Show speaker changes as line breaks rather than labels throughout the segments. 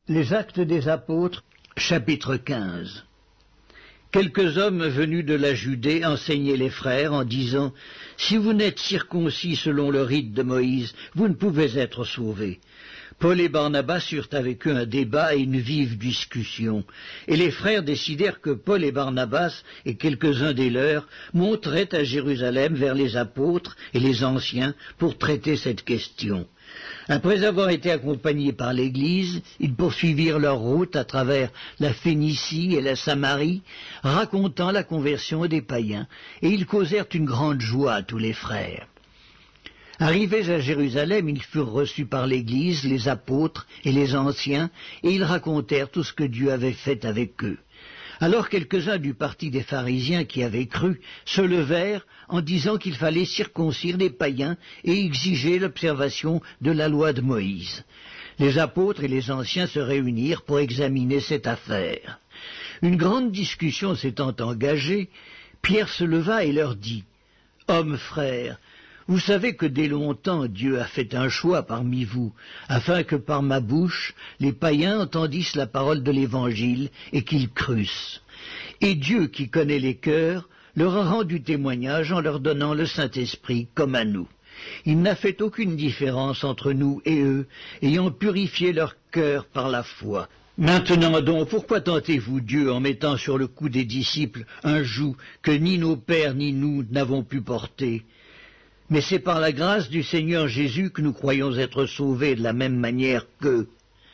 Les Actes des Apôtres, chapitre 15. Quelques hommes venus de la Judée enseignaient les frères en disant « Si vous n'êtes circoncis selon le rite de Moïse, vous ne pouvez être sauvés. » Paul et Barnabas eurent avec eux un débat et une vive discussion, et les frères décidèrent que Paul et Barnabas et quelques-uns des leurs monteraient à Jérusalem vers les apôtres et les anciens pour traiter cette question. Après avoir été accompagnés par l'Église, ils poursuivirent leur route à travers la Phénicie et la Samarie, racontant la conversion des païens, et ils causèrent une grande joie à tous les frères. Arrivés à Jérusalem, ils furent reçus par l'Église, les apôtres et les anciens, et ils racontèrent tout ce que Dieu avait fait avec eux. Alors quelques-uns du parti des pharisiens qui avaient cru se levèrent en disant qu'il fallait circoncire les païens et exiger l'observation de la loi de Moïse. Les apôtres et les anciens se réunirent pour examiner cette affaire. Une grande discussion s'étant engagée, Pierre se leva et leur dit « Hommes frères, vous savez que dès longtemps Dieu a fait un choix parmi vous, afin que par ma bouche les païens entendissent la parole de l'Évangile et qu'ils crussent. Et Dieu, qui connaît les cœurs, leur a rendu témoignage en leur donnant le Saint-Esprit comme à nous. Il n'a fait aucune différence entre nous et eux, ayant purifié leur cœur par la foi. Maintenant donc, pourquoi tentez-vous Dieu en mettant sur le cou des disciples un joug que ni nos pères ni nous n'avons pu porter ? Mais c'est par la grâce du Seigneur Jésus que nous croyons être sauvés de la même manière qu'eux. »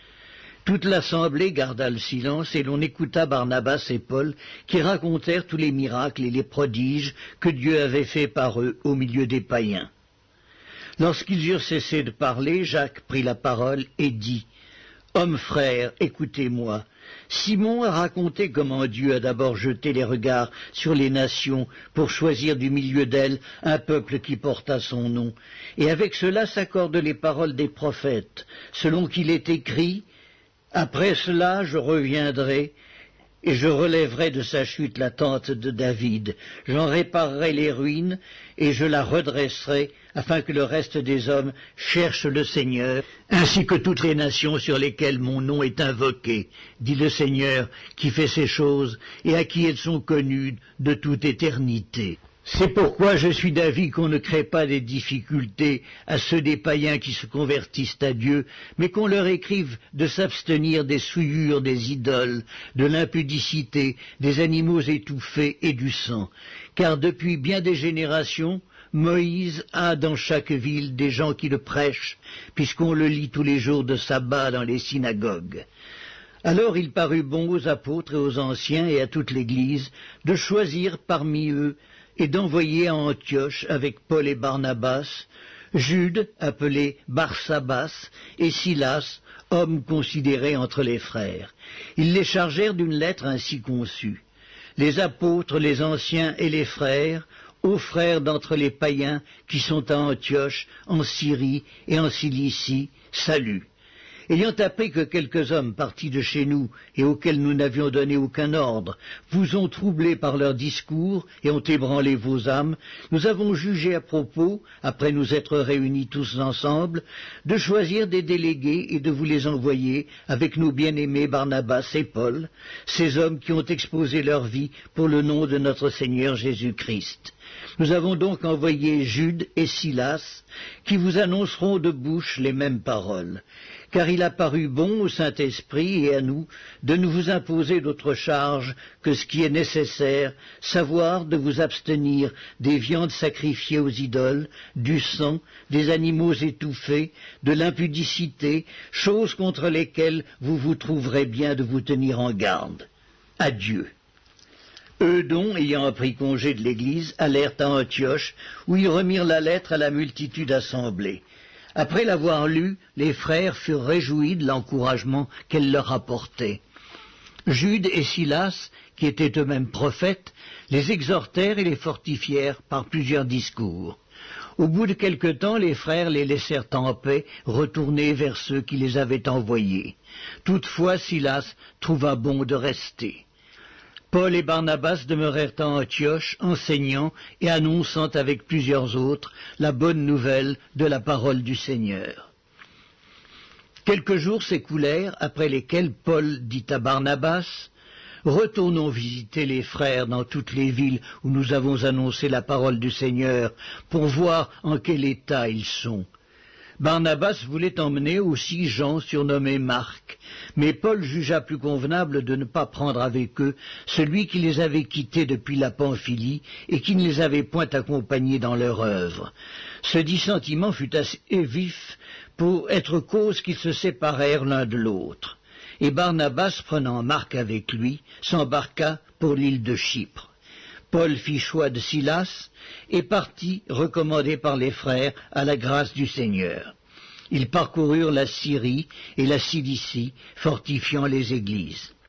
Toute l'assemblée garda le silence et l'on écouta Barnabas et Paul qui racontèrent tous les miracles et les prodiges que Dieu avait faits par eux au milieu des païens. Lorsqu'ils eurent cessé de parler, Jacques prit la parole et dit « Hommes frères, écoutez-moi. Simon a raconté comment Dieu a d'abord jeté les regards sur les nations pour choisir du milieu d'elles un peuple qui porta son nom. Et avec cela s'accordent les paroles des prophètes, selon qu'il est écrit « Après cela je reviendrai, et je relèverai de sa chute la tente de David. J'en réparerai les ruines, et je la redresserai, afin que le reste des hommes cherche le Seigneur, ainsi que toutes les nations sur lesquelles mon nom est invoqué, dit le Seigneur, qui fait ces choses, et à qui elles sont connues de toute éternité. » C'est pourquoi je suis d'avis qu'on ne crée pas des difficultés à ceux des païens qui se convertissent à Dieu, mais qu'on leur écrive de s'abstenir des souillures des idoles, de l'impudicité, des animaux étouffés et du sang. Car depuis bien des générations, Moïse a dans chaque ville des gens qui le prêchent, puisqu'on le lit tous les jours de sabbat dans les synagogues. Alors il parut bon aux apôtres et aux anciens et à toute l'Église de choisir parmi eux et d'envoyer à Antioche avec Paul et Barnabas, Jude, appelé Barsabas, et Silas, hommes considérés entre les frères. Ils les chargèrent d'une lettre ainsi conçue. Les apôtres, les anciens et les frères, aux frères d'entre les païens qui sont à Antioche, en Syrie et en Cilicie, salut. Ayant appris que quelques hommes partis de chez nous et auxquels nous n'avions donné aucun ordre vous ont troublés par leurs discours et ont ébranlé vos âmes, nous avons jugé à propos, après nous être réunis tous ensemble, de choisir des délégués et de vous les envoyer avec nos bien-aimés Barnabas et Paul, ces hommes qui ont exposé leur vie pour le nom de notre Seigneur Jésus-Christ. Nous avons donc envoyé Jude et Silas, qui vous annonceront de bouche les mêmes paroles. Car il a paru bon au Saint-Esprit et à nous de ne vous imposer d'autre charge que ce qui est nécessaire, savoir de vous abstenir des viandes sacrifiées aux idoles, du sang, des animaux étouffés, de l'impudicité, choses contre lesquelles vous vous trouverez bien de vous tenir en garde. Adieu. Eux donc, ayant pris congé de l'Église, allèrent à Antioche, où ils remirent la lettre à la multitude assemblée. Après l'avoir lue, les frères furent réjouis de l'encouragement qu'elle leur apportait. Jude et Silas, qui étaient eux-mêmes prophètes, les exhortèrent et les fortifièrent par plusieurs discours. Au bout de quelque temps, les frères les laissèrent en paix, retourner vers ceux qui les avaient envoyés. Toutefois, Silas trouva bon de rester. Paul et Barnabas demeurèrent à Antioche, enseignant et annonçant avec plusieurs autres la bonne nouvelle de la parole du Seigneur. Quelques jours s'écoulèrent, après lesquels Paul dit à Barnabas, « Retournons visiter les frères dans toutes les villes où nous avons annoncé la parole du Seigneur, pour voir en quel état ils sont. » Barnabas voulait emmener aussi Jean surnommé Marc, mais Paul jugea plus convenable de ne pas prendre avec eux celui qui les avait quittés depuis la Pamphylie et qui ne les avait point accompagnés dans leur œuvre. Ce dissentiment fut assez vif pour être cause qu'ils se séparèrent l'un de l'autre. Et Barnabas, prenant Marc avec lui, s'embarqua pour l'île de Chypre. Paul fit choix de Silas et partit, recommandé par les frères, à la grâce du Seigneur. Ils parcoururent la Syrie et la Cilicie, fortifiant les églises.